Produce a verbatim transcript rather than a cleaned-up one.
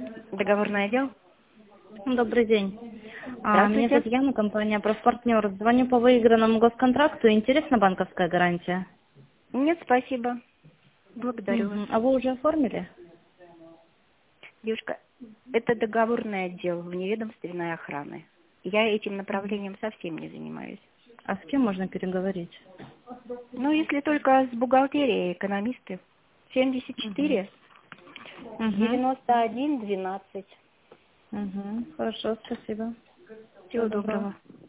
Договорный отдел? Добрый день. А, Меня Здравствуйте. зовут Яна, компания «Профпартнер». Звоню по выигранному госконтракту. Интересна банковская гарантия? Нет, спасибо. Благодарю вас. Мгм. А вы уже оформили? Девушка, это договорный отдел вневедомственной охраны. Я этим направлением совсем не занимаюсь. А с кем можно переговорить? Ну, если только с бухгалтерией, экономисты. семьдесят Угу. четыре Угу. девяносто один двенадцать. Угу. Хорошо, спасибо. Всего Всего доброго. доброго.